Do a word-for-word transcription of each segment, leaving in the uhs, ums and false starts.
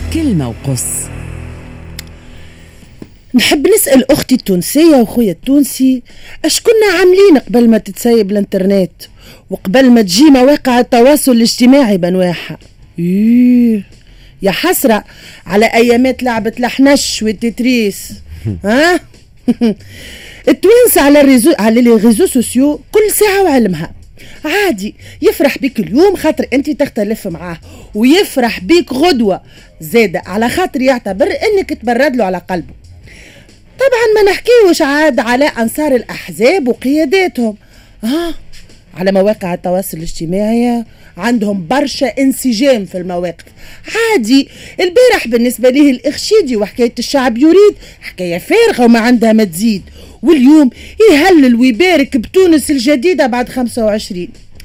كلمة وقص. نحب نسأل أختي التونسية وخويا التونسي أش كنا عاملين قبل ما تتسيب الانترنت وقبل ما تجي مواقع التواصل الاجتماعي بنواحها. إيه يا حسرة على أيامات لعبة لحنش والتتريس. ها التوانس على الريزو على لي ريزو سوسيو كل ساعة وعلمها. عادي يفرح بيك اليوم خاطر انت تختلف معاه، ويفرح بيك غدوة زادة على خاطر يعتبر انك تبرد له على قلبه. طبعا ما نحكيوش عاد على أنصار الأحزاب وقياداتهم. آه على مواقع التواصل الاجتماعي عندهم برشا انسجام في المواقف. عادي البارح بالنسبة ليه الإخشيدي وحكاية الشعب يريد حكاية فارغة وما عندها ما تزيد، واليوم يهلل ويبارك بتونس الجديدة بعد خمسة وعشرين.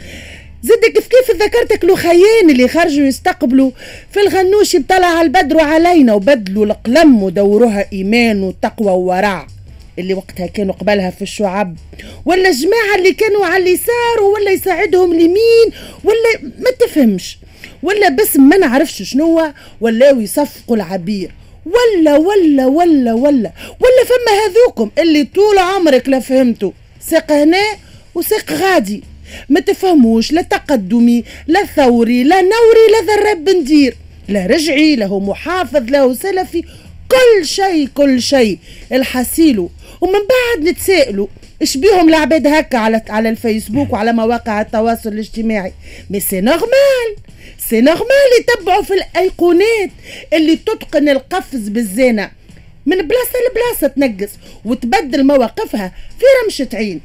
زد كيف كيف ذكرتك له خيان اللي خرجوا يستقبلوا في الغنوشي بطلع البدر علينا وبدلوا القلم ودوروها إيمان وتقوى وورع اللي وقتها كانوا قبلها في الشعب، ولا الجماعة اللي كانوا على اليسار ولا يساعدهم اليمين ولا ما تفهمش، ولا بس ما نعرفش شنو، ولا يصفقوا العبير ولا ولا ولا ولا ولا فما هذوكم اللي طول عمرك لا فهمتوا ساق هنا وساق غادي، ما تفهموش لا تقدمي لا ثوري لا نوري لا ذرب ندير لا رجعي له محافظ له سلفي، كل شيء كل شيء الحسيلو. ومن بعد نتسائلوا ايش بيهم العباد هكا على على الفيسبوك وعلى مواقع التواصل الاجتماعي. مي سي نورمال سي نورمال يتبعوا في الايقونات اللي تتقن القفز بالزينه من بلاصه لبلاصه تنقص وتبدل مواقفها في رمشه عين.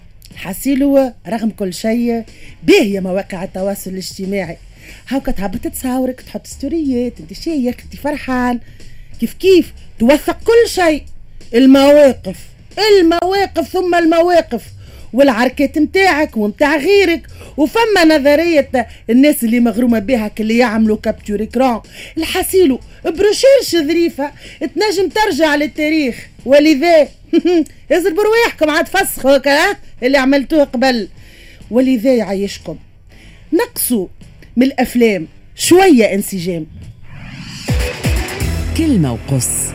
حسيلو رغم كل شيء باهية مواقع التواصل الاجتماعي، هاكا تهبط تصاورك تحط ستوريات انت شيخ انت فرحان كيف كيف توثق كل شيء، المواقف المواقف ثم المواقف والعركات متاعك ومتاع غيرك. وفما نظرية الناس اللي مغرومة بها اللي يعملوا كابتور اكران الحسيلو بروشيرش ظريفة تنجم ترجع للتاريخ، ولذا يزربوا رواحكم عاد فسخوا هكا اللي عملتوه قبل، ولذا يعيشكم نقصوا من الأفلام شوية انسجام. كلمة وقص.